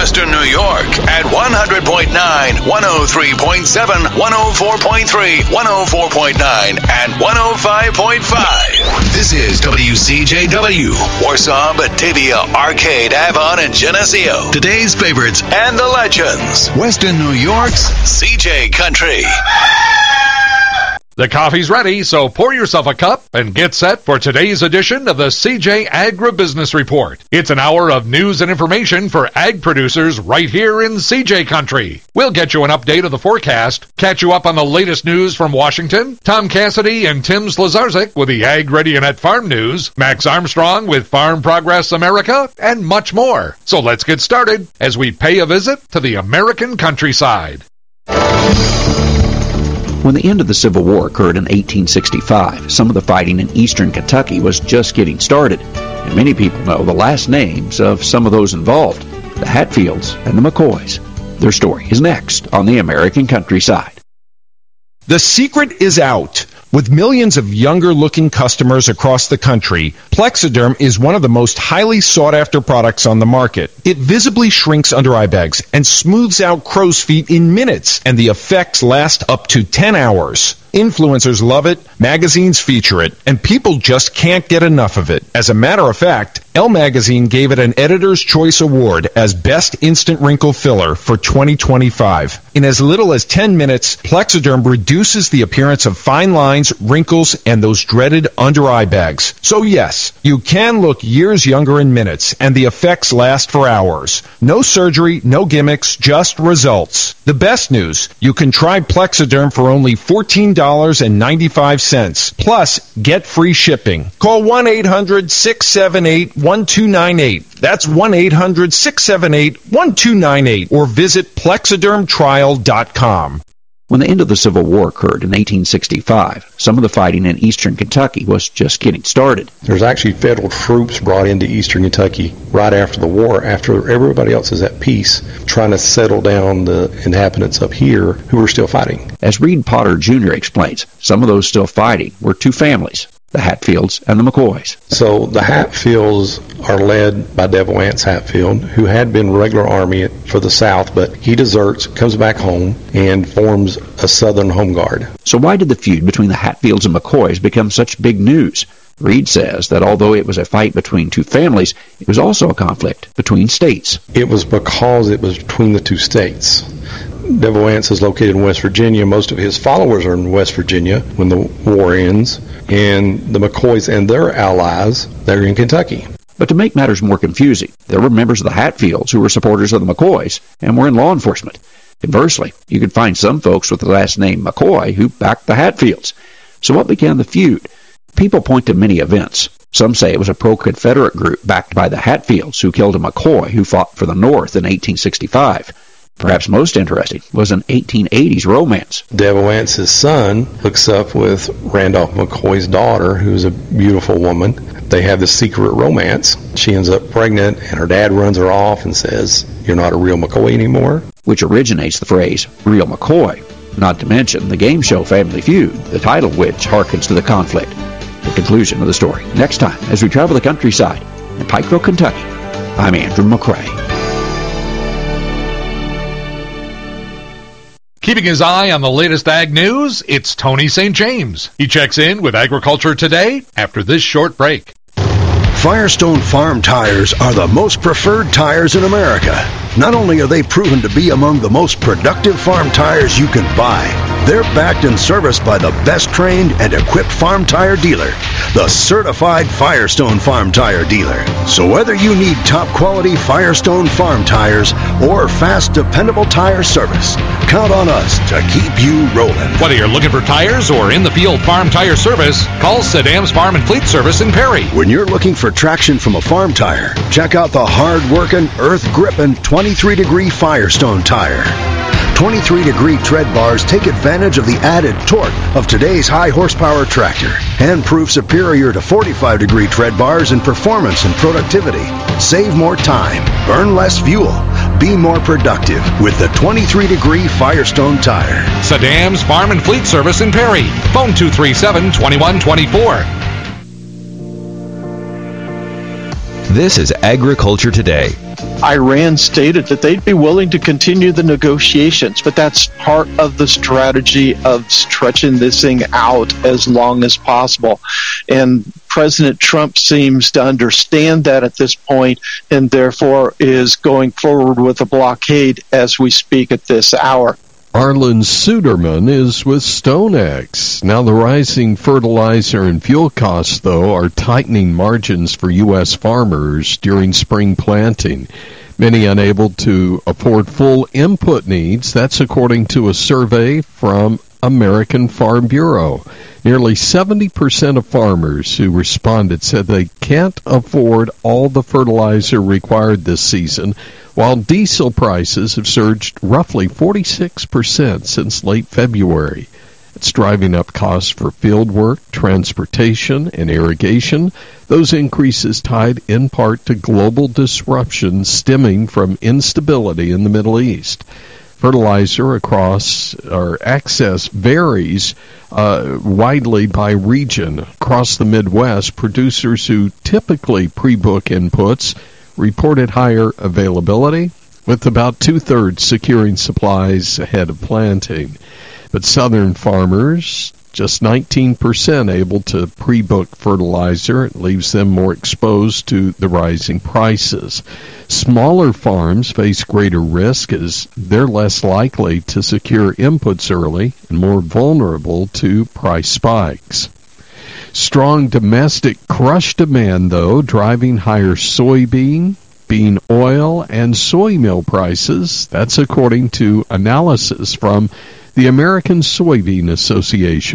Western New York at 100.9, 103.7, 104.3, 104.9, and 105.5. This is WCJW, Warsaw, Batavia, Arcade, Avon, and Geneseo. Today's favorites and the legends. Western New York's CJ Country. The coffee's ready, so pour yourself a cup and get set for today's edition of the CJ Agribusiness Report. It's an hour of news and information for ag producers right here in CJ Country. We'll get you an update of the forecast, catch you up on the latest news from Washington, Tom Cassidy and Tim Slazarczyk with the Ag Ready and at Farm News, Max Armstrong with Farm Progress America, and much more. So let's get started as we pay a visit to the American countryside. When the end of the Civil War occurred in 1865, some of the fighting in eastern Kentucky was just getting started, and many people know the last names of some of those involved, the Hatfields and the McCoys. Their story is next on the American Countryside. The secret is out. With millions of younger-looking customers across the country, Plexiderm is one of the most highly sought-after products on the market. It visibly shrinks under eye bags and smooths out crow's feet in minutes, and the effects last up to 10 hours. Influencers love it, magazines feature it, and people just can't get enough of it. As a matter of fact, Elle Magazine gave it an Editor's Choice Award as Best Instant Wrinkle Filler for 2025. In as little as 10 minutes, Plexiderm reduces the appearance of fine lines, wrinkles, and those dreaded under-eye bags. So yes, you can look years younger in minutes, and the effects last for hours. No surgery, no gimmicks, just results. The best news, you can try Plexiderm for only $14.95. Plus, get free shipping. Call 1-800-678-1298. That's 1-800-678-1298. Or visit plexidermtrial.com. When the end of the Civil War occurred in 1865, some of the fighting in eastern Kentucky was just getting started. There's actually federal troops brought into eastern Kentucky right after the war, after everybody else is at peace, trying to settle down the inhabitants up here who are still fighting. As Reed Potter Jr. explains, some of those still fighting were two families, the Hatfields and the McCoys. So the Hatfields are led by Devil Anse Hatfield, who had been regular Army for the South, but he deserts, comes back home, and forms a Southern Home Guard. So why did the feud between the Hatfields and McCoys become such big news? Reed says that although it was a fight between two families, it was also a conflict between states. It was because it was between the two states. Devil Anse is located in West Virginia. Most of his followers are in West Virginia when the war ends, and the McCoys and their allies, they're in Kentucky. But to make matters more confusing, there were members of the Hatfields who were supporters of the McCoys and were in law enforcement. Conversely, you could find some folks with the last name McCoy who backed the Hatfields. So what began the feud? People point to many events. Some say it was a pro-Confederate group backed by the Hatfields who killed a McCoy who fought for the North in 1865. Perhaps most interesting was an 1880s romance. Devil Anse's son hooks up with Randolph McCoy's daughter, who's a beautiful woman. They have this secret romance. She ends up pregnant, and her dad runs her off and says, "You're not a real McCoy anymore," which originates the phrase, real McCoy. Not to mention the game show Family Feud, the title of which harkens to the conflict. The conclusion of the story next time as we travel the countryside in Pikeville, Kentucky. I'm Andrew McCrae. Keeping his eye on the latest ag news, it's Tony St. James. He checks in with Agriculture Today after this short break. Firestone Farm Tires are the most preferred tires in America. Not only are they proven to be among the most productive farm tires you can buy, they're backed and serviced by the best trained and equipped farm tire dealer, the Certified Firestone Farm Tire Dealer. So whether you need top quality Firestone Farm Tires or fast, dependable tire service, count on us to keep you rolling. Whether you're looking for tires or in-the-field farm tire service, call Saddam's Farm and Fleet Service in Perry. When you're looking for traction from a farm tire, check out the hard-working, earth-gripping 23-degree Firestone tire. 23-degree tread bars take advantage of the added torque of today's high-horsepower tractor and prove superior to 45-degree tread bars in performance and productivity. Save more time, burn less fuel, be more productive with the 23-degree Firestone tire. Saddam's Farm and Fleet Service in Perry. Phone 237-2124. This is Agriculture Today. Iran stated that they'd be willing to continue the negotiations, but that's part of the strategy of stretching this thing out as long as possible. And President Trump seems to understand that at this point, and therefore is going forward with a blockade as we speak at this hour. Arlen Suderman is with StoneX. Now, the rising fertilizer and fuel costs, though, are tightening margins for U.S. farmers during spring planting. Many unable to afford full input needs. That's according to a survey from American Farm Bureau. Nearly 70% of farmers who responded said they can't afford all the fertilizer required this season, while diesel prices have surged roughly 46% since late February. It's driving up costs for field work, transportation, and irrigation. Those increases tied in part to global disruptions stemming from instability in the Middle East. Fertilizer access varies widely by region. Across the Midwest, producers who typically pre-book inputs reported higher availability, with about two-thirds securing supplies ahead of planting. But southern farmers, just 19% able to pre-book fertilizer. It leaves them more exposed to the rising prices. Smaller farms face greater risk as they're less likely to secure inputs early and more vulnerable to price spikes. Strong domestic crush demand, though, driving higher soybean, bean oil, and soy meal prices. That's according to analysis from the American Soybean Association.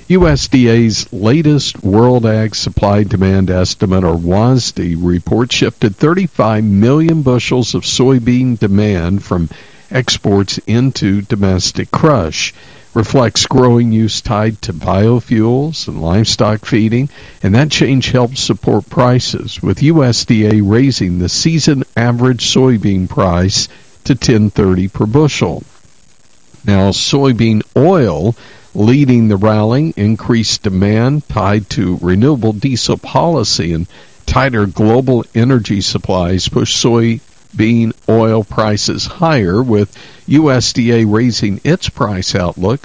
USDA's latest World Ag Supply Demand Estimate, or WASDE, report shifted 35 million bushels of soybean demand from exports into domestic crush. Reflects growing use tied to biofuels and livestock feeding, and that change helps support prices, with USDA raising the season average soybean price to $10.30 per bushel. Now, soybean oil leading the rally, increased demand tied to renewable diesel policy and tighter global energy supplies push soybean oil prices higher, with USDA raising its price outlook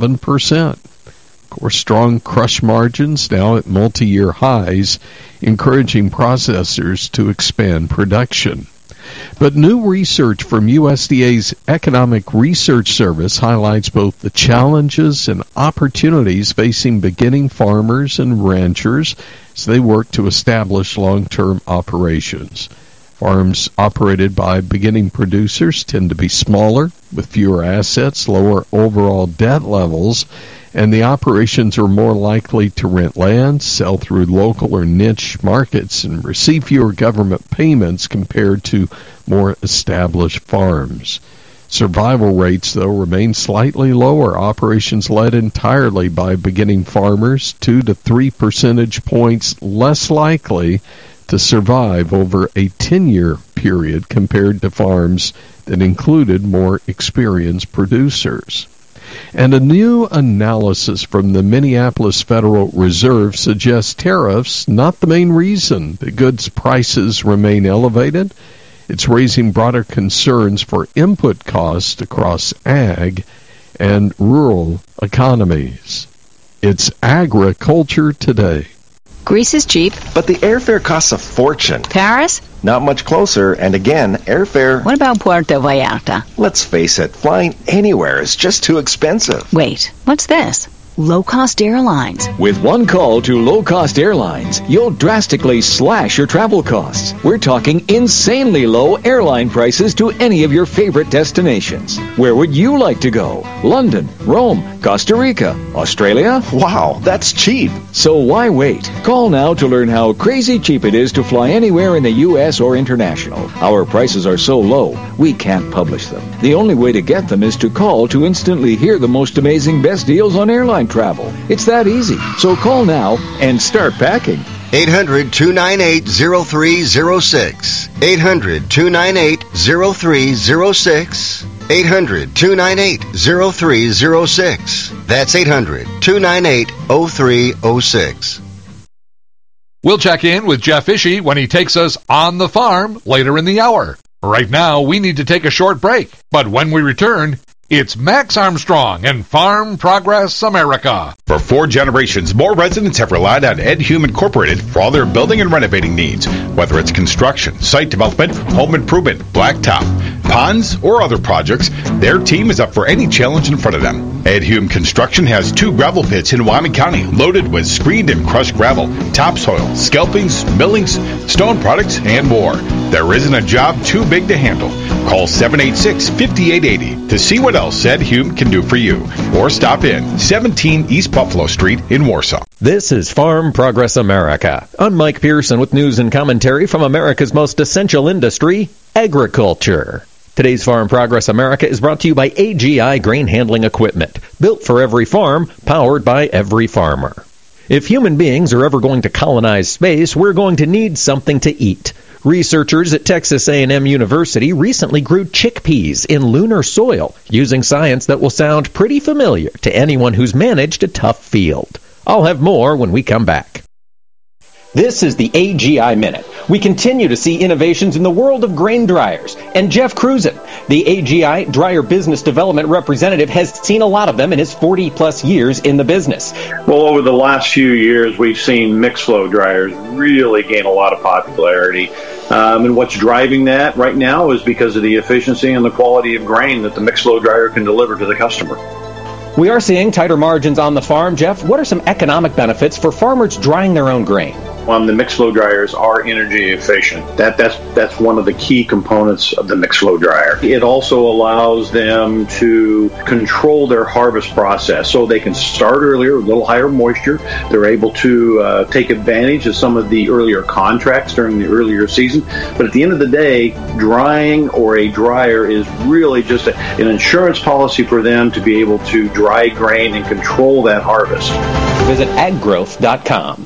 7%. Of course, strong crush margins now at multi-year highs, encouraging processors to expand production. But new research from USDA's Economic Research Service highlights both the challenges and opportunities facing beginning farmers and ranchers as they work to establish long-term operations. Farms operated by beginning producers tend to be smaller, with fewer assets, lower overall debt levels, and the operations are more likely to rent land, sell through local or niche markets, and receive fewer government payments compared to more established farms. Survival rates, though, remain slightly lower. Operations led entirely by beginning farmers, 2 to 3 percentage points less likely to survive over a 10-year period compared to farms that included more experienced producers. And a new analysis from the Minneapolis Federal Reserve suggests tariffs not the main reason that goods prices remain elevated. It's raising broader concerns for input costs across ag and rural economies. It's Agriculture Today. Greece is cheap. But the airfare costs a fortune. Paris? Not much closer, and again, airfare... What about Puerto Vallarta? Let's face it, flying anywhere is just too expensive. Wait, what's this? Low-cost airlines. With one call to low-cost airlines, you'll drastically slash your travel costs. We're talking insanely low airline prices to any of your favorite destinations. Where would you like to go? London, Rome, Costa Rica, Australia? Wow, that's cheap. So why wait? Call now to learn how crazy cheap it is to fly anywhere in the U.S. or international. Our prices are so low, we can't publish them. The only way to get them is to call to instantly hear the most amazing best deals on airline travel. It's that easy. So call now and start packing. 800-298-0306. 800-298-0306. 800-298-0306. That's 800-298-0306. We'll check in with Jeff Ishii when he takes us on the farm later in the hour. Right now, we need to take a short break, but when we return, it's Max Armstrong and Farm Progress America. For 4 generations, more residents have relied on Ed Hume Incorporated for all their building and renovating needs, whether it's construction, site development, home improvement, blacktop, ponds, or other projects. Their team is up for any challenge in front of them. Ed Hume Construction has 2 gravel pits in Wyoming County loaded with screened and crushed gravel, topsoil, scalpings, millings, stone products, and more. There isn't a job too big to handle. Call 786-5880 to see what else Ed Hume can do for you. Or stop in 17 East Buffalo Street in Warsaw. This is Farm Progress America. I'm Mike Pearson with news and commentary from America's most essential industry, agriculture. Today's Farm Progress America is brought to you by AGI Grain Handling Equipment, built for every farm, powered by every farmer. If human beings are ever going to colonize space, we're going to need something to eat. Researchers at Texas A&M University recently grew chickpeas in lunar soil using science that will sound pretty familiar to anyone who's managed a tough field. I'll have more when we come back. This is the AGI Minute. We continue to see innovations in the world of grain dryers. And Jeff Cruzen, the AGI Dryer Business Development Representative, has seen a lot of them in his 40-plus years in the business. Well, over the last few years, we've seen mixed flow dryers really gain a lot of popularity. And what's driving that right now is because of the efficiency and the quality of grain that the mixed flow dryer can deliver to the customer. We are seeing tighter margins on the farm. Jeff, what are some economic benefits for farmers drying their own grain? The mixed flow dryers are energy efficient. That's one of the key components of the mixed flow dryer. It also allows them to control their harvest process, so they can start earlier, a little higher moisture. They're able to take advantage of some of the earlier contracts during the earlier season. But at the end of the day, drying or a dryer is really just an insurance policy for them to be able to dry grain and control that harvest. Visit aggrowth.com.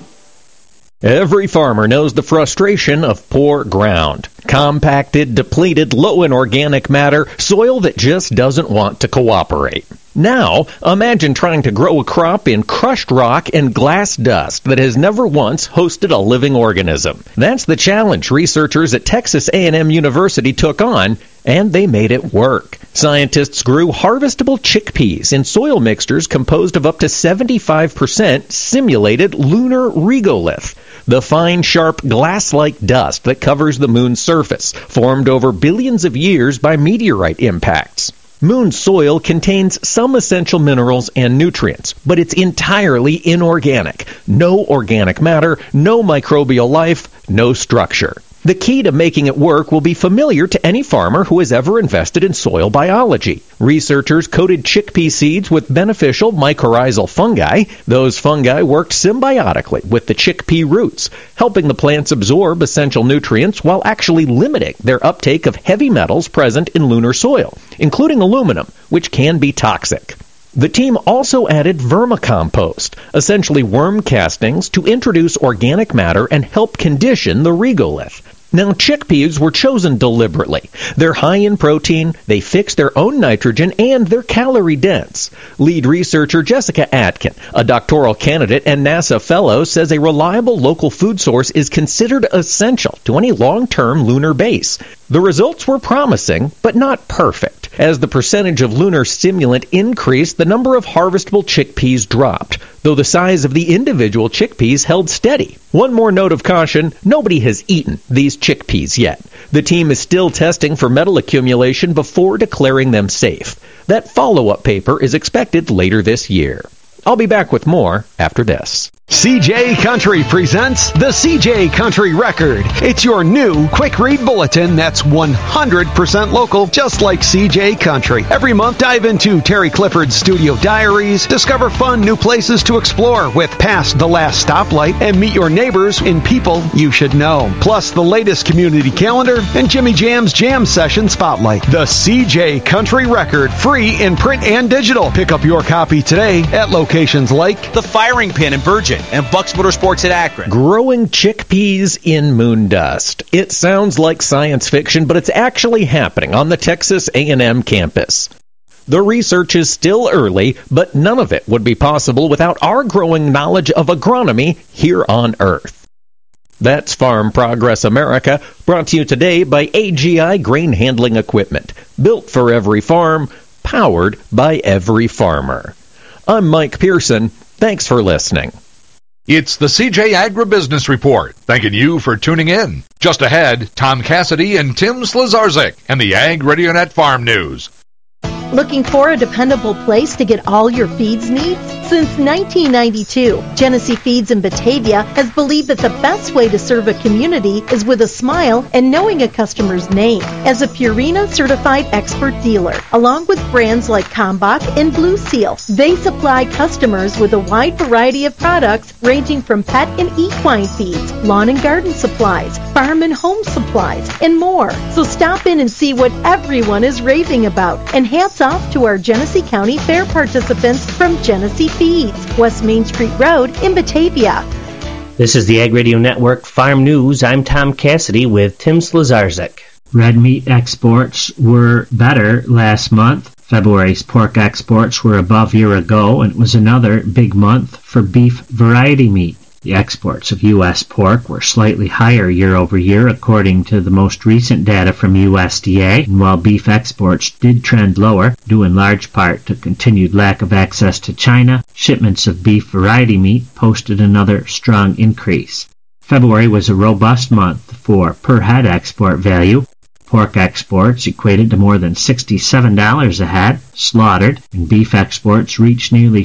Every farmer knows the frustration of poor ground. Compacted, depleted, low in organic matter, soil that just doesn't want to cooperate. Now, imagine trying to grow a crop in crushed rock and glass dust that has never once hosted a living organism. That's the challenge researchers at Texas A&M University took on, and they made it work. Scientists grew harvestable chickpeas in soil mixtures composed of up to 75% simulated lunar regolith, the fine, sharp, glass-like dust that covers the moon's surface, formed over billions of years by meteorite impacts. Moon soil contains some essential minerals and nutrients, but it's entirely inorganic. No organic matter, no microbial life, no structure. The key to making it work will be familiar to any farmer who has ever invested in soil biology. Researchers coated chickpea seeds with beneficial mycorrhizal fungi. Those fungi worked symbiotically with the chickpea roots, helping the plants absorb essential nutrients while actually limiting their uptake of heavy metals present in lunar soil, including aluminum, which can be toxic. The team also added vermicompost, essentially worm castings, to introduce organic matter and help condition the regolith. Now, chickpeas were chosen deliberately. They're high in protein, they fix their own nitrogen, and they're calorie dense. Lead researcher Jessica Atkin, a doctoral candidate and NASA fellow, says a reliable local food source is considered essential to any long-term lunar base. The results were promising, but not perfect. As the percentage of lunar stimulant increased, the number of harvestable chickpeas dropped, though the size of the individual chickpeas held steady. One more note of caution, nobody has eaten these chickpeas yet. The team is still testing for metal accumulation before declaring them safe. That follow-up paper is expected later this year. I'll be back with more after this. CJ Country presents the CJ Country Record. It's your new quick read bulletin that's 100% local, just like CJ Country. Every month, dive into Terry Clifford's studio diaries, discover fun new places to explore with Past the Last Stoplight, and meet your neighbors in people you should know. Plus, the latest community calendar and Jimmy Jam's Jam Session Spotlight. The CJ Country Record, free in print and digital. Pick up your copy today at locations like the Firing Pin in Virgin and Bucks Motorsports at Akron. Growing chickpeas in moon dust. It sounds like science fiction, but it's actually happening on the Texas A&M campus. The research is still early, but none of it would be possible without our growing knowledge of agronomy here on Earth. That's Farm Progress America, brought to you today by AGI Grain Handling Equipment. Built for every farm, powered by every farmer. I'm Mike Pearson. Thanks for listening. It's the CJ Agribusiness Report, thanking you for tuning in. Just ahead, Tom Cassidy and Tim Slazarczyk and the Ag RadioNet Farm News. Looking for a dependable place to get all your feeds needs? Since 1992, Genesee Feeds in Batavia has believed that the best way to serve a community is with a smile and knowing a customer's name. As a Purina certified expert dealer, along with brands like Kalmbach and Blue Seal, they supply customers with a wide variety of products ranging from pet and equine feeds, lawn and garden supplies, farm and home supplies, and more. So stop in and see what everyone is raving about. And hats off to our Genesee County Fair participants from Genesee Feeds, West Main Street Road in Batavia. This is the Ag Radio Network Farm News. I'm Tom Cassidy with Tim Slazarczyk. Red meat exports were better last month. February's pork exports were above year ago, and it was another big month for beef variety meat. The exports of U.S. pork were slightly higher year over year, according to the most recent data from USDA, and while beef exports did trend lower, due in large part to continued lack of access to China, shipments of beef variety meat posted another strong increase. February was a robust month for per-head export value. Pork exports equated to more than $67 a head slaughtered, and beef exports reached nearly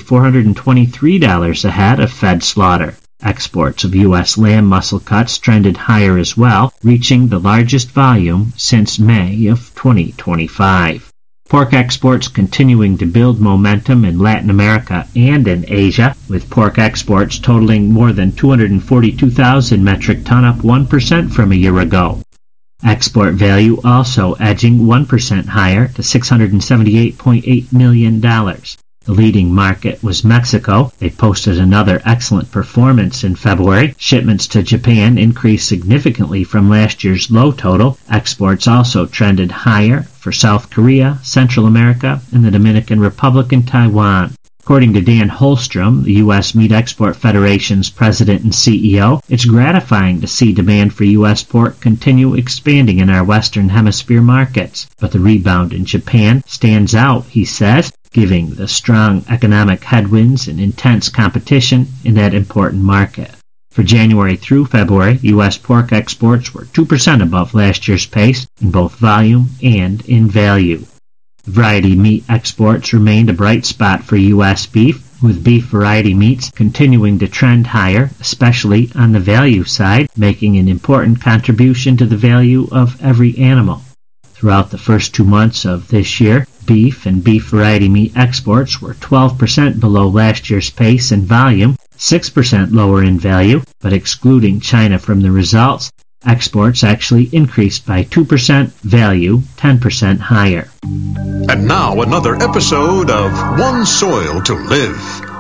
$423 a head of fed slaughter. Exports of U.S. lamb muscle cuts trended higher as well, reaching the largest volume since May of 2025. Pork exports continuing to build momentum in Latin America and in Asia, with pork exports totaling more than 242,000 metric ton, up 1% from a year ago. Export value also edging 1% higher to $678.8 million. The leading market was Mexico. They posted another excellent performance in February. Shipments to Japan increased significantly from last year's low total. Exports also trended higher for South Korea, Central America, and the Dominican Republic and Taiwan. According to Dan Holstrom, the U.S. Meat Export Federation's president and CEO, it's gratifying to see demand for U.S. pork continue expanding in our Western Hemisphere markets. But the rebound in Japan stands out, he says, giving the strong economic headwinds and intense competition in that important market. For January through February, U.S. pork exports were 2% above last year's pace in both volume and in value. Variety meat exports remained a bright spot for U.S. beef, with beef variety meats continuing to trend higher, especially on the value side, making an important contribution to the value of every animal. Throughout the first 2 months of this year, beef and beef variety meat exports were 12% below last year's pace in volume, 6% lower in value, but excluding China from the results, exports actually increased by 2%, value 10% higher. And now another episode of One Soil to Live.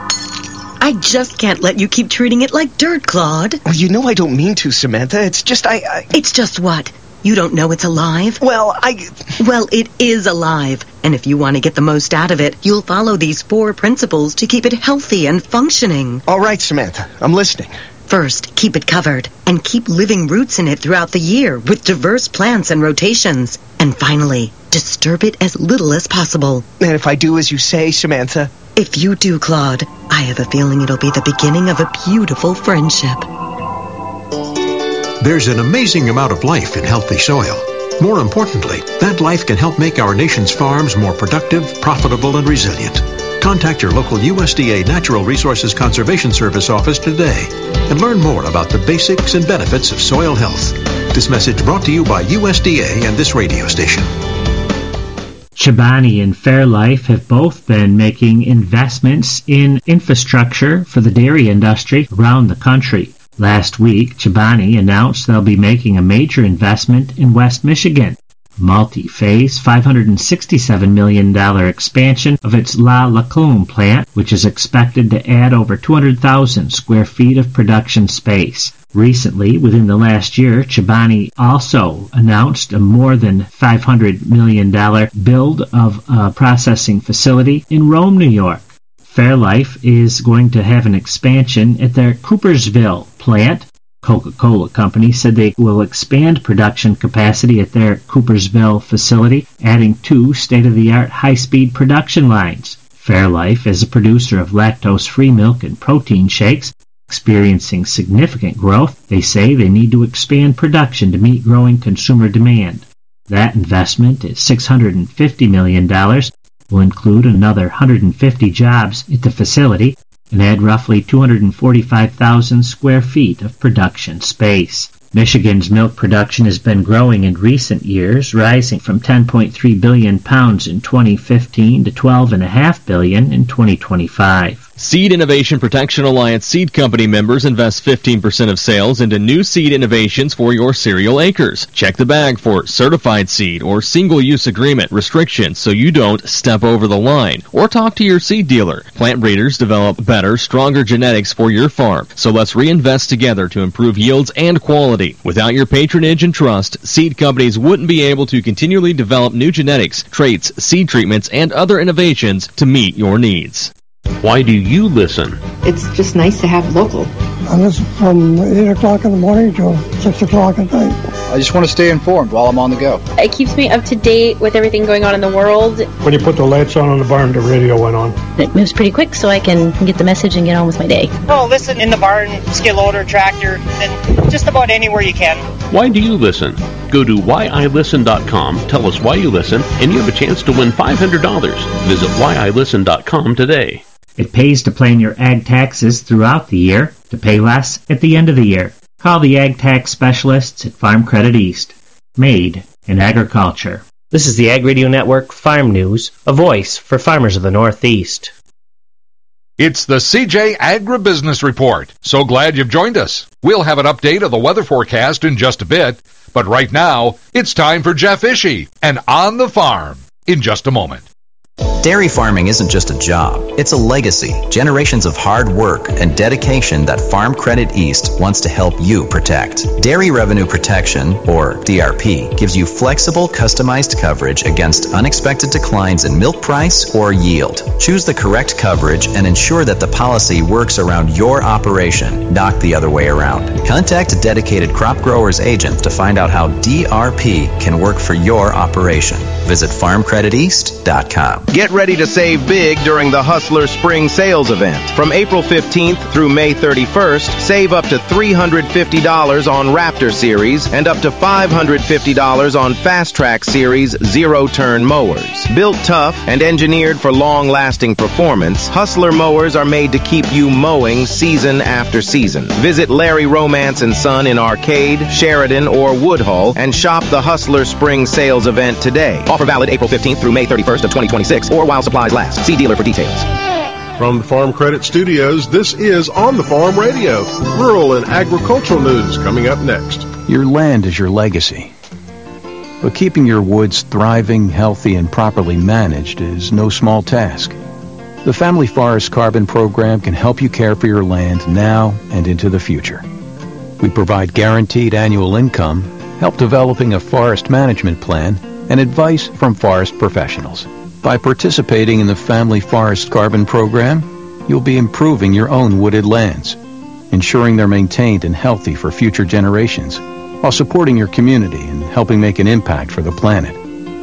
I just can't let you keep treating it like dirt, Claude. Well, you know I don't mean to, Samantha. It's just It's just what? You don't know it's alive? Well, Well, it is alive. And if you want to get the most out of it, you'll follow these 4 principles to keep it healthy and functioning. All right, Samantha. I'm listening. First, keep it covered, and keep living roots in it throughout the year with diverse plants and rotations. And finally, disturb it as little as possible. And if I do as you say, Samantha? If you do, Claude, I have a feeling it'll be the beginning of a beautiful friendship. There's an amazing amount of life in healthy soil. More importantly, that life can help make our nation's farms more productive, profitable, and resilient. Contact your local USDA Natural Resources Conservation Service office today and learn more about the basics and benefits of soil health. This message brought to you by USDA and this radio station. Chobani and Fairlife have both been making investments in infrastructure for the dairy industry around the country. Last week, Chobani announced they'll be making a major investment in West Michigan, a multi-phase $567 million expansion of its La Lacombe plant, which is expected to add over 200,000 square feet of production space. Recently, within the last year, Chobani also announced a more than $500 million build of a processing facility in Rome, New York. Fairlife is going to have an expansion at their Coopersville plant, Coca-Cola Company said they will expand production capacity at their Coopersville facility, adding 2 state-of-the-art high-speed production lines. Fairlife is a producer of lactose-free milk and protein shakes, experiencing significant growth. They say they need to expand production to meet growing consumer demand. That investment is $650 million, will include another 150 jobs at the facility, and add roughly 245,000 square feet of production space. Michigan's milk production has been growing in recent years, rising from 10.3 billion pounds in 2015 to 12.5 billion in 2025. Seed Innovation Protection Alliance Seed Company members invest 15% of sales into new seed innovations for your cereal acres. Check the bag for certified seed or single-use agreement restrictions so you don't step over the line. Or talk to your seed dealer. Plant breeders develop better, stronger genetics for your farm. So let's reinvest together to improve yields and quality. Without your patronage and trust, seed companies wouldn't be able to continually develop new genetics, traits, seed treatments, and other innovations to meet your needs. Why do you listen? It's just nice to have local. I listen from 8 o'clock in the morning till 6 o'clock at night. I just want to stay informed while I'm on the go. It keeps me up to date with everything going on in the world. When you put the lights on in the barn, the radio went on. It moves pretty quick so I can get the message and get on with my day. Oh, listen in the barn, skid loader, tractor, and just about anywhere you can. Why do you listen? Go to whyilisten.com, tell us why you listen, and you have a chance to win $500. Visit whyilisten.com today. It pays to plan your ag taxes throughout the year to pay less at the end of the year. Call the ag tax specialists at Farm Credit East. Made in agriculture. This is the Ag Radio Network Farm News, a voice for farmers of the Northeast. It's the CJ Agribusiness Report. So glad you've joined us. We'll have an update of the weather forecast in just a bit. But right now, it's time for Jeff Ishii and On the Farm in just a moment. Dairy farming isn't just a job, it's a legacy, generations of hard work and dedication that Farm Credit East wants to help you protect. Dairy Revenue Protection, or DRP, gives you flexible, customized coverage against unexpected declines in milk price or yield. Choose the correct coverage and ensure that the policy works around your operation, not the other way around. Contact a dedicated crop grower's agent to find out how DRP can work for your operation. Visit farmcrediteast.com. Get ready to save big during the Hustler Spring Sales Event. From April 15th through May 31st, save up to $350 on Raptor Series and up to $550 on Fast Track Series zero-turn mowers. Built tough and engineered for long-lasting performance, Hustler mowers are made to keep you mowing season after season. Visit Larry Romance & Son in Arcade, Sheridan, or Woodhull and shop the Hustler Spring Sales Event today. Offer valid April 15th through May 31st of 2026 or while supplies last. See dealer for details. From the Farm Credit Studios, this is On the Farm Radio. Rural and agricultural news coming up next. Your land is your legacy. But keeping your woods thriving, healthy, and properly managed is no small task. The Family Forest Carbon Program can help you care for your land now and into the future. We provide guaranteed annual income, help developing a forest management plan, and advice from forest professionals. By participating in the Family Forest Carbon Program, you'll be improving your own wooded lands, ensuring they're maintained and healthy for future generations, while supporting your community and helping make an impact for the planet.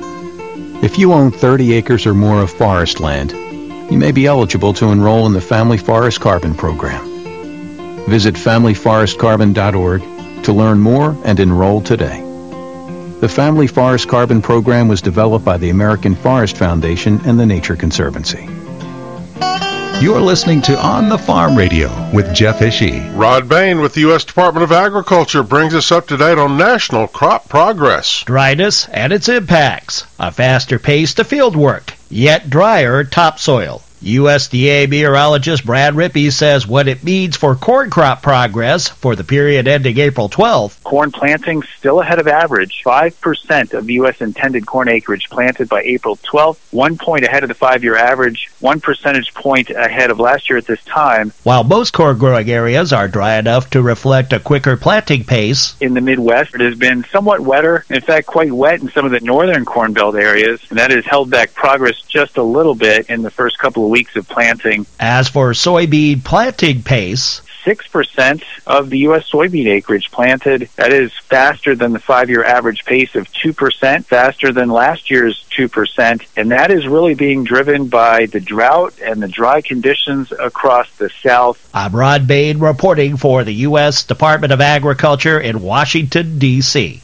If you own 30 acres or more of forest land, you may be eligible to enroll in the Family Forest Carbon Program. Visit familyforestcarbon.org to learn more and enroll today. The Family Forest Carbon Program was developed by the American Forest Foundation and the Nature Conservancy. You're listening to On the Farm Radio with Jeff Ishii. Rod Bain with the U.S. Department of Agriculture brings us up to date on national crop progress. Dryness and its impacts. A faster pace to field work, yet drier topsoil. USDA meteorologist Brad Rippey says what it means for corn crop progress for the period ending April 12th. Corn planting still ahead of average. 5% of the U.S. intended corn acreage planted by April 12th, 1 point ahead of the 5-year average, 1 percentage point ahead of last year at this time. While most corn growing areas are dry enough to reflect a quicker planting pace. In the Midwest, it has been somewhat wetter, in fact quite wet in some of the northern Corn Belt areas, and that has held back progress just a little bit in the first couple of weeks of planting. As for soybean planting pace, 6% of the U.S. soybean acreage planted. That is faster than the 5-year average pace of 2%, faster than last year's 2%, and that is really being driven by the drought and the dry conditions across the South. I'm Rod Bain reporting for the U.S. Department of Agriculture in Washington, D.C.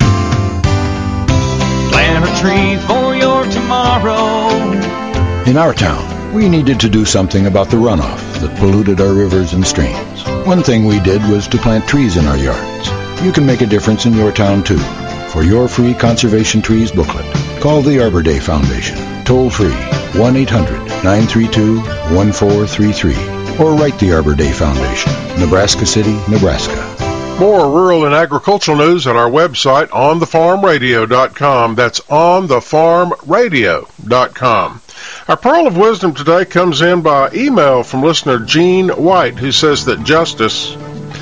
Plant a tree for your tomorrow. In our town, we needed to do something about the runoff that polluted our rivers and streams. One thing we did was to plant trees in our yards. You can make a difference in your town, too. For your free Conservation Trees booklet, call the Arbor Day Foundation, toll-free, 1-800-932-1433, or write the Arbor Day Foundation, Nebraska City, Nebraska. More rural and agricultural news at our website, onthefarmradio.com. That's onthefarmradio.com. Our Pearl of Wisdom today comes in by email from listener Gene White, who says that justice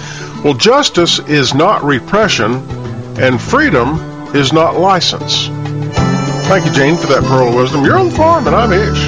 is not repression, and freedom is not license. Thank you, Gene, for that Pearl of Wisdom. You're on the farm, and I'm Ish.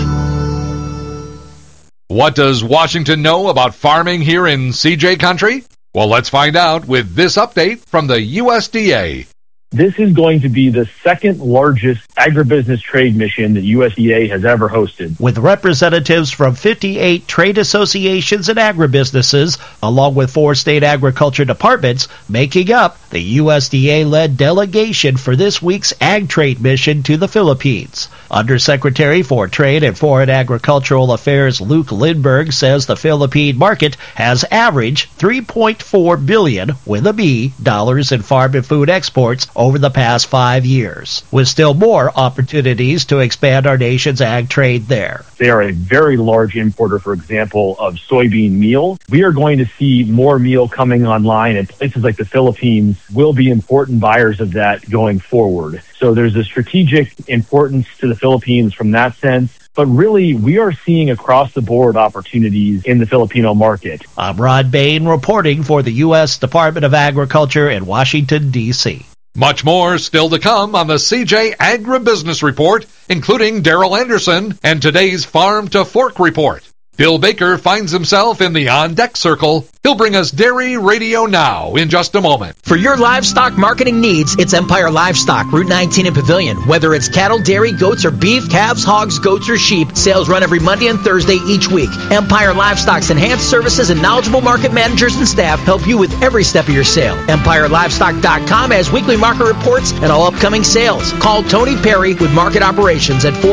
What does Washington know about farming here in CJ country? Well, let's find out with this update from the USDA. This is going to be the second largest agribusiness trade mission that USDA has ever hosted. With representatives from 58 trade associations and agribusinesses, along with 4 state agriculture departments, making up the USDA-led delegation for this week's Ag Trade mission to the Philippines. Undersecretary for Trade and Foreign Agricultural Affairs Luke Lindberg says the Philippine market has averaged $3.4 billion with a B dollars in farm and food exports over the past 5 years, with still more opportunities to expand our nation's ag trade there. They are a very large importer, for example, of soybean meal. We are going to see more meal coming online, and places like the Philippines will be important buyers of that going forward. So there's a strategic importance to the Philippines from that sense. But really, we are seeing across-the-board opportunities in the Filipino market. I'm Rod Bain reporting for the U.S. Department of Agriculture in Washington, D.C. Much more still to come on the CJ Agribusiness Report, including Daryl Anderson and today's Farm to Fork Report. Bill Baker finds himself in the on-deck circle. He'll bring us Dairy Radio Now in just a moment. For your livestock marketing needs, it's Empire Livestock, Route 19 in Pavilion. Whether it's cattle, dairy, goats, or beef, calves, hogs, goats, or sheep, sales run every Monday and Thursday each week. Empire Livestock's enhanced services and knowledgeable market managers and staff help you with every step of your sale. EmpireLivestock.com has weekly market reports and all upcoming sales. Call Tony Perry with Market Operations at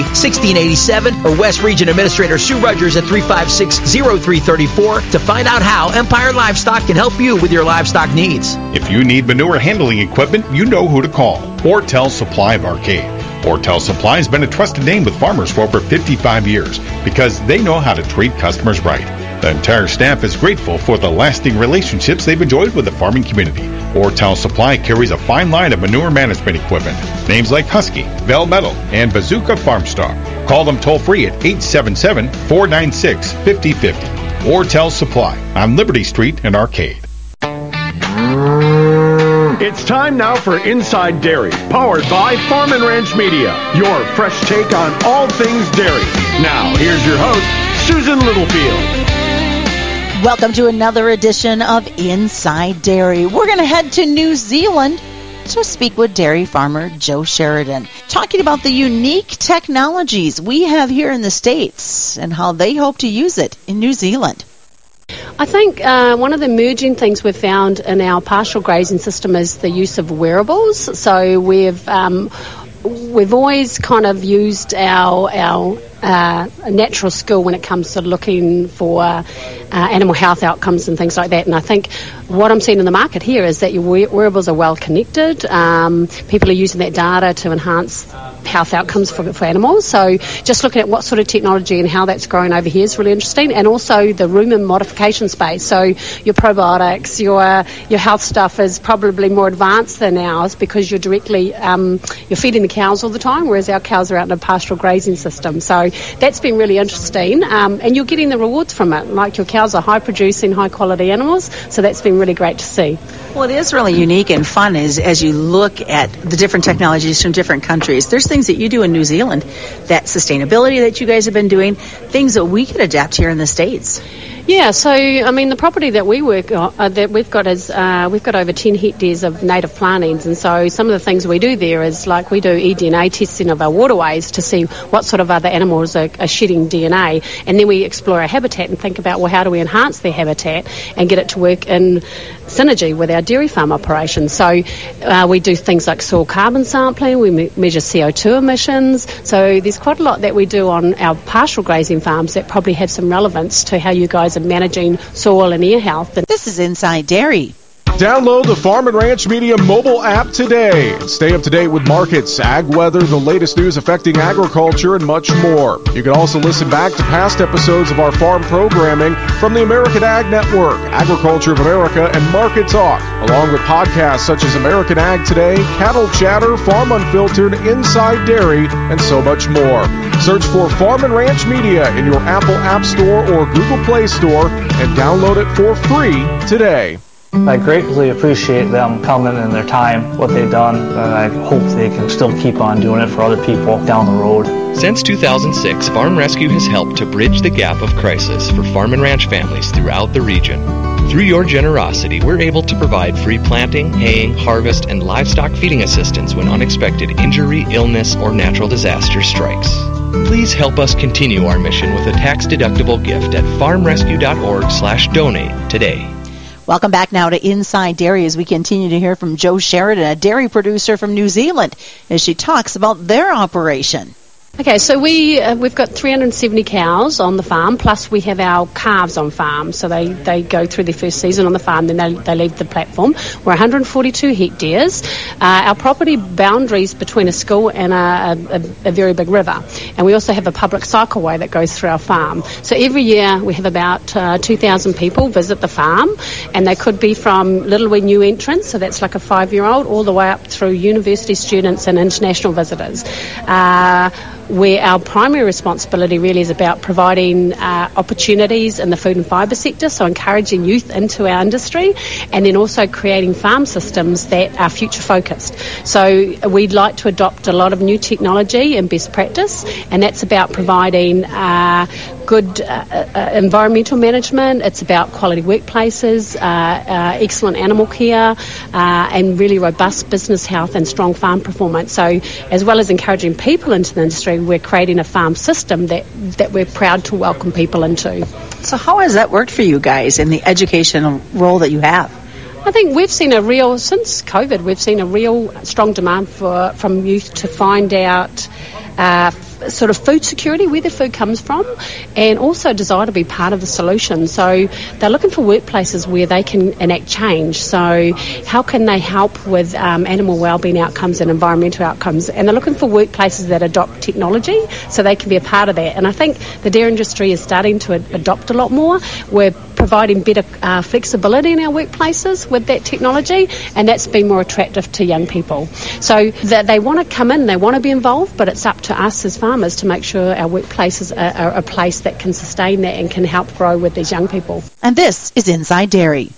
483-1687 or West Region Administrator Sue Rogers at 356-0334 to find out how Empire Livestock can help you with your livestock needs. If you need manure handling equipment, you know who to call. Ortel Supply of Arcade. Ortel Supply has been a trusted name with farmers for over 55 years because they know how to treat customers right. The entire staff is grateful for the lasting relationships they've enjoyed with the farming community. Ortel Supply carries a fine line of manure management equipment. Names like Husky, Bell Metal, and Bazooka Farmstar. Call them toll-free at 877-496-5050. Ortel Supply on Liberty Street in Arcade. It's time now for Inside Dairy, powered by Farm and Ranch Media, your fresh take on all things dairy. Now, here's your host, Susan Littlefield. Welcome to another edition of Inside Dairy. We're going to head to New Zealand to speak with dairy farmer Joe Sheridan, talking about the unique technologies we have here in the States and how they hope to use it in New Zealand. I think one of the emerging things we've found in our pastoral grazing system is the use of wearables. So we've always kind of used our natural skill when it comes to looking for animal health outcomes and things like that. And I think what I'm seeing in the market here is that your wearables are well connected. People are using that data to enhance health outcomes for animals. So just looking at what sort of technology and how that's growing over here is really interesting. And also the rumen modification space. So your probiotics, your health stuff is probably more advanced than ours because you're directly you're feeding the cows all the time, whereas our cows are out in a pastoral grazing system. So that's been really interesting. And you're getting the rewards from it. Like your cows are high producing, high quality animals. So that's been really great to see. Well, it is really unique and fun as you look at the different technologies from different countries. There's things that you do in New Zealand, that sustainability that you guys have been doing, things that we could adapt here in the States. Yeah, so I mean, the property that we work on, that we've got is we've got over 10 hectares of native plantings, and so some of the things we do there is like we do eDNA testing of our waterways to see what sort of other animals are shedding DNA, and then we explore our habitat and think about, well, how do we enhance their habitat and get it to work in synergy with our dairy farm operations. So we do things like soil carbon sampling, we measure CO2 emissions, so there's quite a lot that we do on our partial grazing farms that probably have some relevance to how you guys are managing soil and air health. This is Inside Dairy. Download the Farm and Ranch Media mobile app today and stay up to date with markets, ag weather, the latest news affecting agriculture, and much more. You can also listen back to past episodes of our farm programming from the American Ag Network, Agriculture of America, and Market Talk, along with podcasts such as American Ag Today, Cattle Chatter, Farm Unfiltered, Inside Dairy, and so much more. Search for Farm and Ranch Media in your Apple App Store or Google Play Store and download it for free today. I greatly appreciate them coming and their time, what they've done, and I hope they can still keep on doing it for other people down the road. Since 2006, Farm Rescue has helped to bridge the gap of crisis for farm and ranch families throughout the region. Through your generosity, we're able to provide free planting, haying, harvest, and livestock feeding assistance when unexpected injury, illness, or natural disaster strikes. Please help us continue our mission with a tax-deductible gift at farmrescue.org/donate today. Welcome back now to Inside Dairy as we continue to hear from Jo Sheridan, a dairy producer from New Zealand, as she talks about their operation. Okay, so we've got 370 cows on the farm, plus we have our calves on farm. So they go through their first season on the farm, then they leave the platform. We're 142 hectares. Our property boundaries between a school and a very big river. And we also have a public cycleway that goes through our farm. So every year we have about 2,000 people visit the farm, and they could be from little wee new entrants, so that's like a 5-year-old, all the way up through university students and international visitors. Where our primary responsibility really is about providing opportunities in the food and fibre sector, so encouraging youth into our industry, and then also creating farm systems that are future focused. So we'd like to adopt a lot of new technology and best practice, and that's about providing good environmental management. It's about quality workplaces, excellent animal care, and really robust business health and strong farm performance. So as well as encouraging people into the industry, we're creating a farm system that we're proud to welcome people into. So how has that worked for you guys in the educational role that you have? I think we've seen since COVID, we've seen a real strong demand from youth to find out sort of food security, where their food comes from, and also desire to be part of the solution. So they're looking for workplaces where they can enact change. So how can they help with animal wellbeing outcomes and environmental outcomes? And they're looking for workplaces that adopt technology so they can be a part of that. And I think the dairy industry is starting to adopt a lot more. We're providing better flexibility in our workplaces with that technology, and that's been more attractive to young people. So that they want to come in, they want to be involved, but it's up to us as farmers to make sure our workplaces are a place that can sustain that and can help grow with these young people. And this is Inside Dairy.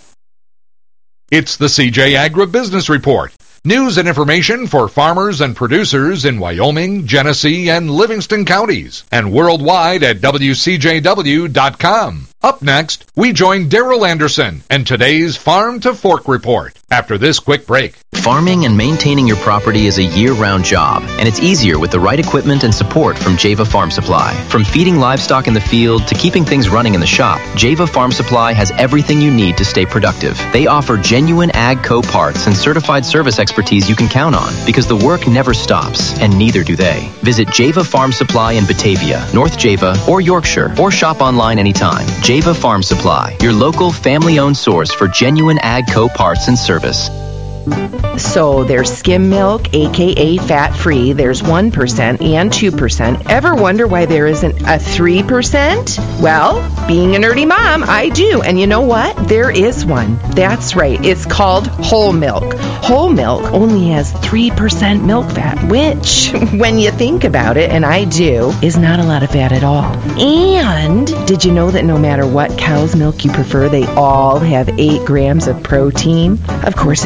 It's the CJ Agribusiness Report. News and information for farmers and producers in Wyoming, Genesee, and Livingston counties, and worldwide at WCJW.com. Up next, we join Daryl Anderson and today's Farm to Fork Report after this quick break. Farming and maintaining your property is a year-round job, and it's easier with the right equipment and support from Java Farm Supply. From feeding livestock in the field to keeping things running in the shop, Java Farm Supply has everything you need to stay productive. They offer genuine AGCO parts and certified service expertise you can count on, because the work never stops, and neither do they. Visit Java Farm Supply in Batavia, North Java, or Yorkshire, or shop online anytime. Java Farm Supply, your local family-owned source for genuine AGCO parts and service. So there's skim milk, aka fat-free. There's 1% and 2%. Ever wonder why there isn't a 3%? Well, being a nerdy mom, I do. And you know what? There is one. That's right. It's called whole milk. Whole milk only has 3% milk fat, which, when you think about it, and I do, is not a lot of fat at all. And did you know that no matter what cow's milk you prefer, they all have 8 grams of protein? Of course, it is wonderful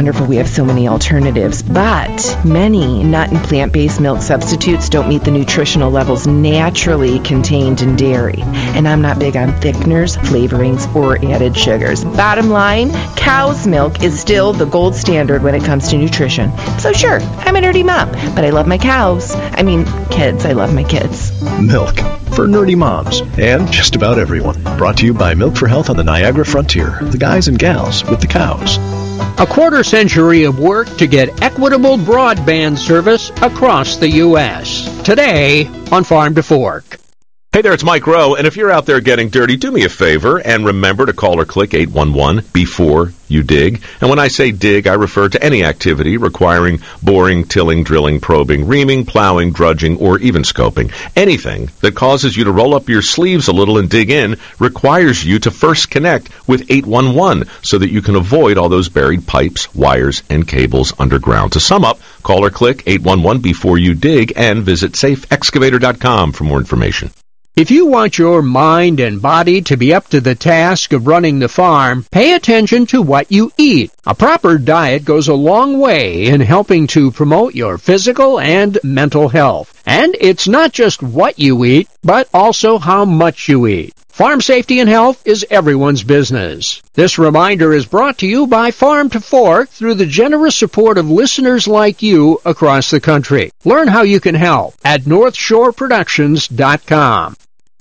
wonderful we have so many alternatives, but many nut and plant-based milk substitutes don't meet the nutritional levels naturally contained in dairy. And I'm not big on thickeners, flavorings, or added sugars. Bottom line, cow's milk is still the gold standard when it comes to nutrition. So sure, I'm a nerdy mom, but I love my cows. I mean, kids. I love my kids. Milk for nerdy moms and just about everyone. Brought to you by Milk for Health on the Niagara Frontier. The guys and gals with the cows. A quarter century of work to get equitable broadband service across the U.S. Today on Farm to Fork. Hey there, it's Mike Rowe, and if you're out there getting dirty, do me a favor and remember to call or click 811 before you dig. And when I say dig, I refer to any activity requiring boring, tilling, drilling, probing, reaming, plowing, drudging, or even scoping. Anything that causes you to roll up your sleeves a little and dig in requires you to first connect with 811 so that you can avoid all those buried pipes, wires, and cables underground. To sum up, call or click 811 before you dig and visit safeexcavator.com for more information. If you want your mind and body to be up to the task of running the farm, pay attention to what you eat. A proper diet goes a long way in helping to promote your physical and mental health. And it's not just what you eat, but also how much you eat. Farm safety and health is everyone's business. This reminder is brought to you by Farm to Fork through the generous support of listeners like you across the country. Learn how you can help at NorthshoreProductions.com.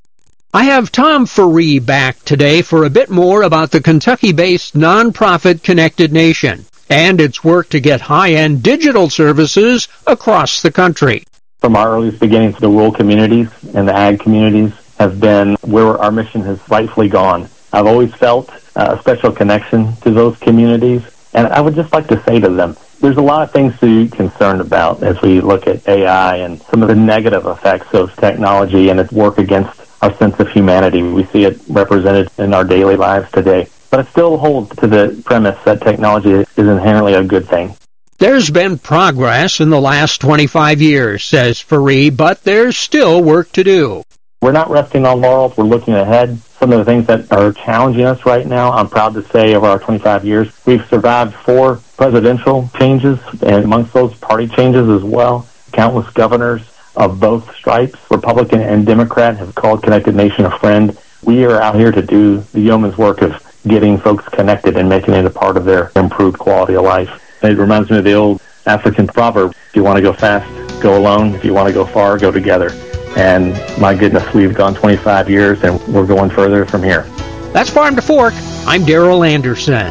I have Tom Ferree back today for a bit more about the Kentucky-based nonprofit Connected Nation and its work to get high-end digital services across the country. From our earliest beginnings, the rural communities and the ag communities have been where our mission has rightfully gone. I've always felt a special connection to those communities, and I would just like to say to them, there's a lot of things to be concerned about as we look at AI and some of the negative effects of technology and its work against our sense of humanity. We see it represented in our daily lives today. But I still hold to the premise that technology is inherently a good thing. There's been progress in the last 25 years, says Ferree, but there's still work to do. We're not resting on laurels. We're looking ahead. Some of the things that are challenging us right now, I'm proud to say over our 25 years, we've survived 4 presidential changes, and amongst those party changes as well. Countless governors of both stripes, Republican and Democrat, have called Connected Nation a friend. We are out here to do the yeoman's work of getting folks connected and making it a part of their improved quality of life. It reminds me of the old African proverb, if you want to go fast, go alone. If you want to go far, go together. And my goodness, we've gone 25 years and we're going further from here. That's Farm to Fork. I'm Darrell Anderson.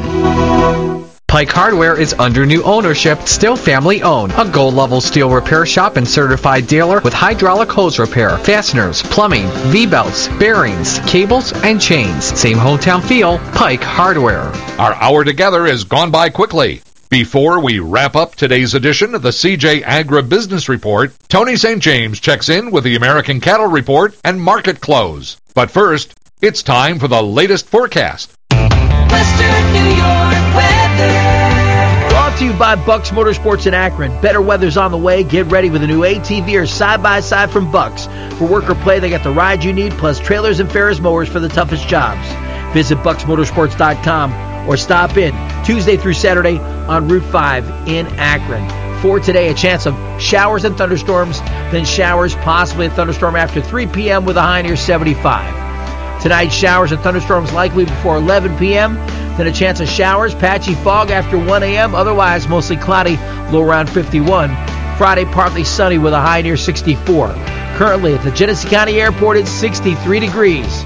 Pike Hardware is under new ownership, still family-owned. A gold-level steel repair shop and certified dealer with hydraulic hose repair, fasteners, plumbing, V-belts, bearings, cables, and chains. Same hometown feel, Pike Hardware. Our hour together has gone by quickly. Before we wrap up today's edition of the CJ Agribusiness Report, Tony St. James checks in with the American Cattle Report and Market Close. But first, it's time for the latest forecast. Western New York weather. Brought to you by Bucks Motorsports in Akron. Better weather's on the way. Get ready with a new ATV or side-by-side from Bucks. For work or play, they got the ride you need, plus trailers and Ferris mowers for the toughest jobs. Visit bucksmotorsports.com or stop in Tuesday through Saturday on Route 5 in Akron. For today, a chance of showers and thunderstorms, then showers, possibly a thunderstorm after 3 p.m. with a high near 75. Tonight, showers and thunderstorms likely before 11 p.m., then a chance of showers, patchy fog after 1 a.m., otherwise mostly cloudy, low around 51. Friday, partly sunny with a high near 64. Currently at the Genesee County Airport, it's 63 degrees.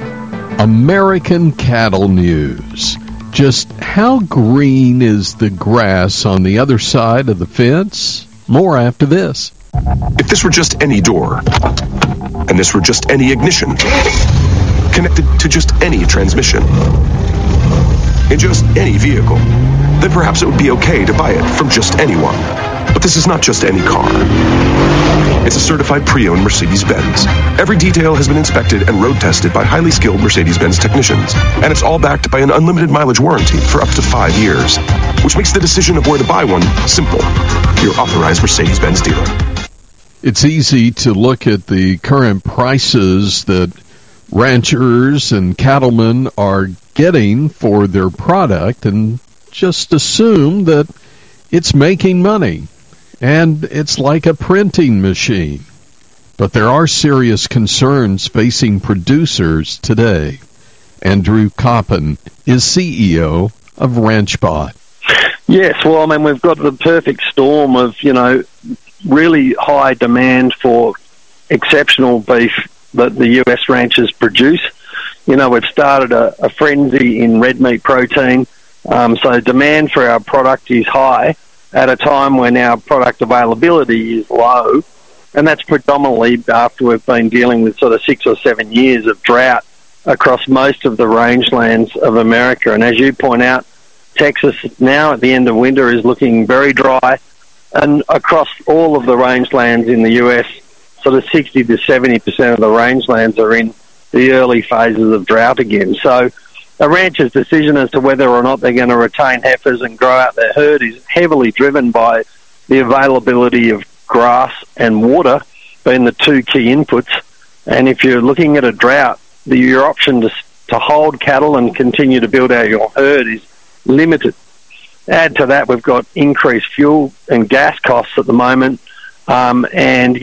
American Cattle News. Just how green is the grass on the other side of the fence? More after this. If this were just any door, and this were just any ignition, connected to just any transmission, in just any vehicle, then perhaps it would be okay to buy it from just anyone. But this is not just any car. It's a certified pre-owned Mercedes-Benz. Every detail has been inspected and road tested by highly skilled Mercedes-Benz technicians. And it's all backed by an unlimited mileage warranty for up to 5 years, which makes the decision of where to buy one simple. Your authorized Mercedes-Benz dealer. It's easy to look at the current prices that ranchers and cattlemen are getting for their product and just assume that it's making money, and it's like a printing machine. But there are serious concerns facing producers today. Andrew Coppin is CEO of RanchBot. Yes, well, I mean, we've got the perfect storm of, really high demand for exceptional beef that the US ranchers produce. We've started a frenzy in red meat protein, so demand for our product is high at a time when our product availability is low, and that's predominantly after we've been dealing with sort of 6 or 7 years of drought across most of the rangelands of America. And as you point out, Texas now at the end of winter is looking very dry, and across all of the rangelands in the US, sort of 60 to 70% of the rangelands are in the early phases of drought again. So a rancher's decision as to whether or not they're going to retain heifers and grow out their herd is heavily driven by the availability of grass and water being the two key inputs. And if you're looking at a drought, your option to hold cattle and continue to build out your herd is limited. Add to that, we've got increased fuel and gas costs at the moment, and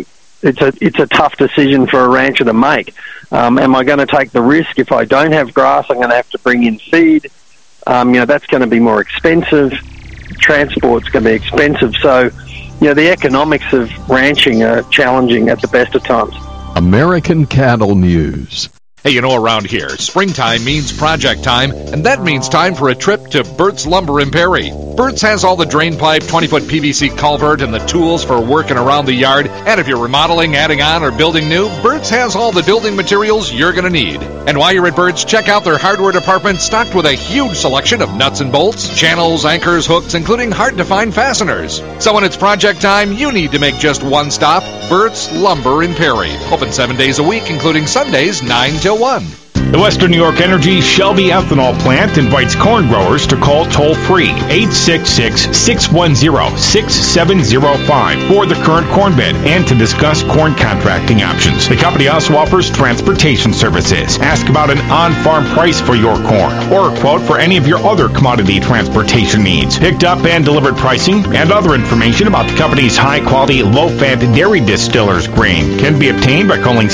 it's a tough decision for a rancher to make. Am I going to take the risk? If I don't have grass, I'm going to have to bring in feed. That's going to be more expensive. Transport's going to be expensive. So, the economics of ranching are challenging at the best of times. American Cattle News. Hey, around here, springtime means project time, and that means time for a trip to Burt's Lumber in Perry. Burt's has all the drain pipe, 20-foot PVC culvert, and the tools for working around the yard. And if you're remodeling, adding on, or building new, Burt's has all the building materials you're going to need. And while you're at Burt's, check out their hardware department stocked with a huge selection of nuts and bolts, channels, anchors, hooks, including hard-to-find fasteners. So when it's project time, you need to make just one stop, Burt's Lumber in Perry. Open 7 days a week, including Sundays, 9 till 1. The Western New York Energy Shelby Ethanol Plant invites corn growers to call toll-free 866-610-6705 for the current corn bid and to discuss corn contracting options. The company also offers transportation services. Ask about an on-farm price for your corn or a quote for any of your other commodity transportation needs. Picked up and delivered pricing and other information about the company's high-quality, low-fat dairy distillers grain can be obtained by calling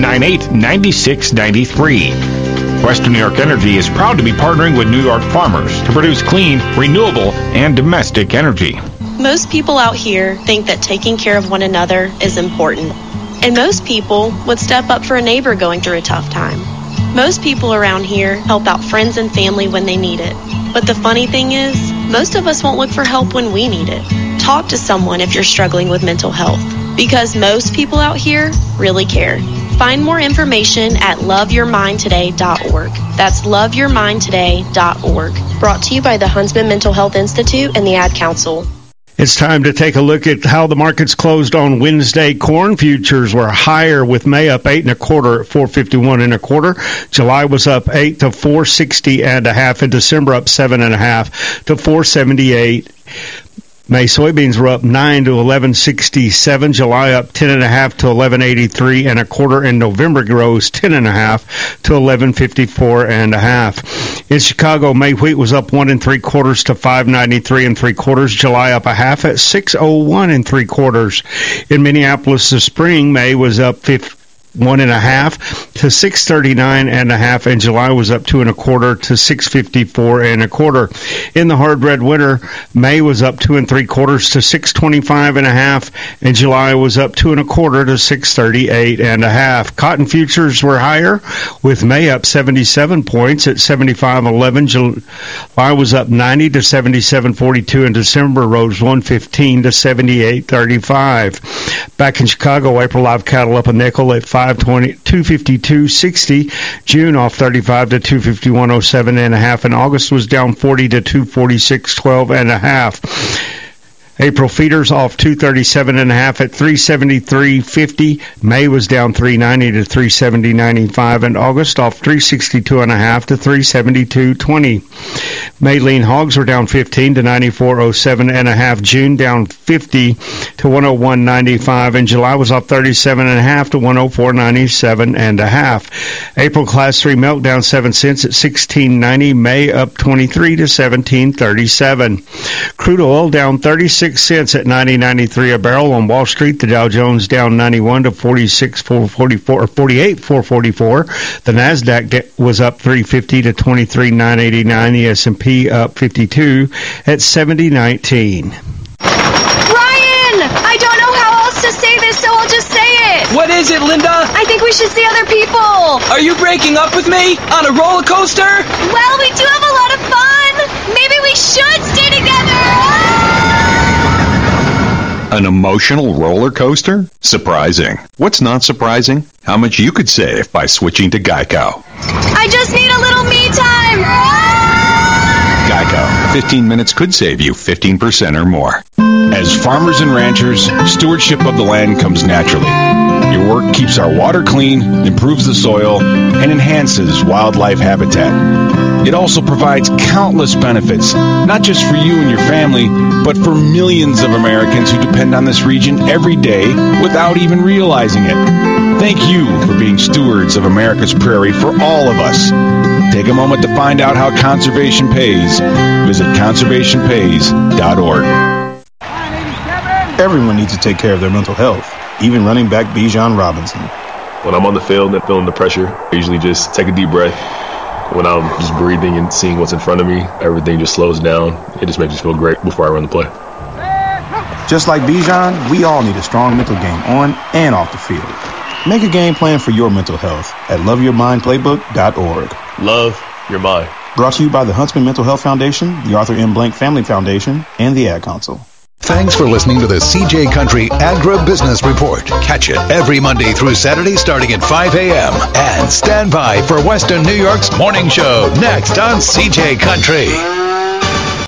798-9693. Western New York Energy is proud to be partnering with New York farmers to produce clean, renewable, and domestic energy. Most people out here think that taking care of one another is important. And most people would step up for a neighbor going through a tough time. Most people around here help out friends and family when they need it. But the funny thing is, most of us won't look for help when we need it. Talk to someone if you're struggling with mental health, because most people out here really care. Find more information at loveyourmindtoday.org. That's loveyourmindtoday.org. Brought to you by the Huntsman Mental Health Institute and the Ad Council. It's time to take a look at how the markets closed on Wednesday. Corn futures were higher with May up 8 1/4 at 451 1/4. July was up 8 to 460 1/2, and December up 7 1/2 to 478. May soybeans were up 9 to 11.67. July up 10 1/2 to 11.83 1/4, and November rose 10 1/2 to 11.54 1/2. In Chicago, May wheat was up 1 3/4 to 5.93 3/4. July up 1/2 at 6.01 3/4. In Minneapolis, the spring May was up 1 1/2 to 639 1/2, and July was up 2 1/4 to 654 1/4. In the hard red winter, May was up 2 3/4 to 625 1/2, and July was up 2 1/4 to 638 1/2. Cotton futures were higher, with May up 77 points at 75.11. July was up 90 to 77.42, and December rose 115 to 78.35. Back in Chicago, April live cattle up a nickel at 252.60. June off 35 to 251.07 1/2, and August was down 40 to 246.12 1/2. April feeders off 237.5 at 373.50. May was down 390 to 370.95, and August off 362.5 to 372.20. May lean hogs were down 15 to 94.07.5. June down 50 to 101.95, and July was up 37.5 to 104.97.5. April class 3 milk down 7 cents at 16.90. May up 23 to 17.37. Crude oil down 36 cents at 90.93 a barrel. On Wall Street, the Dow Jones down 91 to 48,444. The Nasdaq was up 350 to 23,989. The S&P up 52 at 70.19. Ryan, I don't know how else to say this, so I'll just say it. What is it, Linda? I think we should see other people. Are you breaking up with me on a roller coaster? Well, we do have a lot of fun. Maybe we should stay together. An emotional roller coaster? Surprising. What's not surprising? How much you could save by switching to Geico. I just need a little me time. Geico. 15 minutes could save you 15% or more. As farmers and ranchers, stewardship of the land comes naturally. Your work keeps our water clean, improves the soil, and enhances wildlife habitat. It also provides countless benefits, not just for you and your family, but for millions of Americans who depend on this region every day without even realizing it. Thank you for being stewards of America's prairie for all of us. Take a moment to find out how conservation pays. Visit conservationpays.org. Everyone needs to take care of their mental health, even running back Bijan Robinson. When I'm on the field and feeling the pressure, I usually just take a deep breath. When I'm just breathing and seeing what's in front of me, everything just slows down. It just makes me feel great before I run the play. Just like Bijan, we all need a strong mental game on and off the field. Make a game plan for your mental health at loveyourmindplaybook.org. Love your mind. Brought to you by the Huntsman Mental Health Foundation, the Arthur M. Blank Family Foundation, and the Ad Council. Thanks for listening to the CJ Country Agribusiness Report. Catch it every Monday through Saturday starting at 5 a.m. And stand by for Western New York's morning show next on CJ Country.